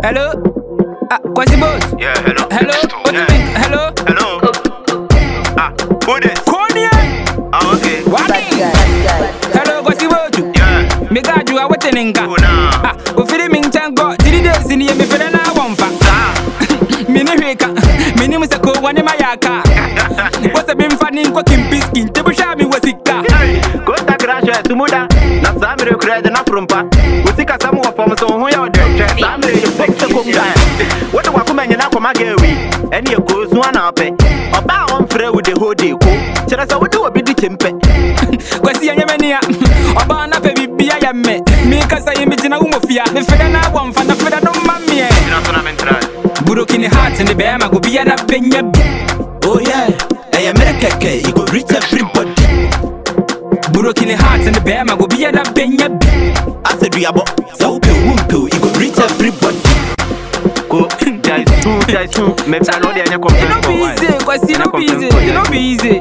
Hello? Kwasi boat? Yeah, hello. Hello? What do you think? Hello? Hello. Who this? Konya! Oh, okay. Hello, Kwasi boat? Yeah. Me got you a wateninga. Oh, nah. Ufiri mintango, 3 days in here, me feel na wamfa. Mini heka, mini musako, wane mayaka. What's a bim fanning, cooking biscuit, Tebusha wasika. Go to crash to Muda. Not Sammy Cred and Aprumpa. We think some more from so who are there. Sammy, what do I come and Nakomagari? And you goes one up. About on Fred with the whole day. Tell us, I would do a bit of timpe. Kwasi Yamania, Obana baby, I am me. Make us a image in a umofia. The Fedana one fan of Fedano Mammy. Burokini heart and the Bama go be an opinion. Oh yeah, I am a you go reach everybody. Burokini heart and the Bama go be an opinion. I said we are so you go reach everybody. Go, that's true. Maybe I know they are complaining. You know, be easy.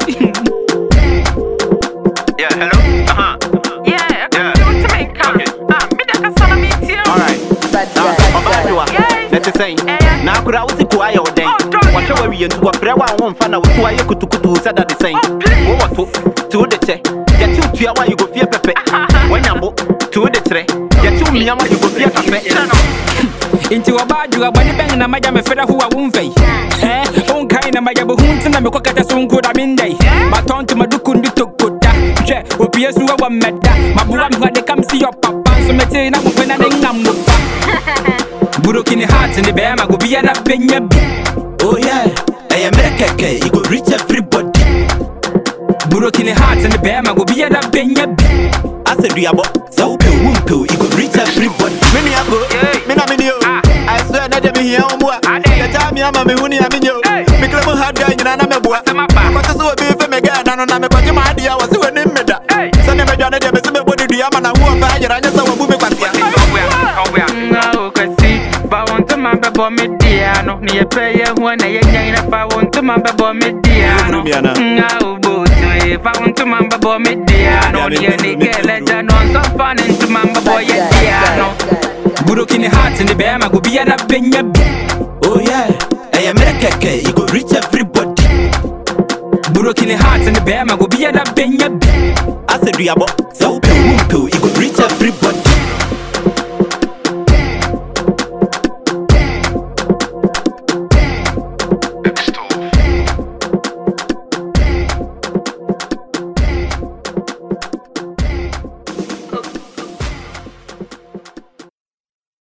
Yeah, hello? Yeah, you to make come. Alright. Let's say, now could I was quiet all day. Whatever we into a prayer, one fan out to I could said that the same. What to the check? Get you to why you go fear pepe. When I'm to the tray, get you me, you go fear pepe. Into a bad you are bunny bang and a Miami Feda who are won't face. Own kind of my Yaboons and a Mokata soon good I mean day. My tongue to my Dukun to Kota. Check, will be a sewer one meta. My boy, when they come see your papa, so material when I think I'm Burokini heart and the Bama go be an opinion. Oh yeah, I am a you go reach everybody. Burokini heart and the Bama go be an opinion. I said we are so you go reach everybody. Many I go, I swear that they be here on what I tell me I'm a Mihuni, I'm in you. Because I'm hard guy and I'm a boy. But I saw a bit of a guy and I'm a budget idea was doing in me. So never done it, but somebody do I'm a woman, I just saw a woman. But I want to my baby mediano. Near prayer when I ain't if I want to my baby mediano. Now, both if I want to my baby mediano, near Nickel, and on some fun into my boy mediano. Burokini heart and the Bama go be an opinion. Oh yeah, I am a you go reach everybody. Burokini heart and the Bama go be an opinion. I said we are so you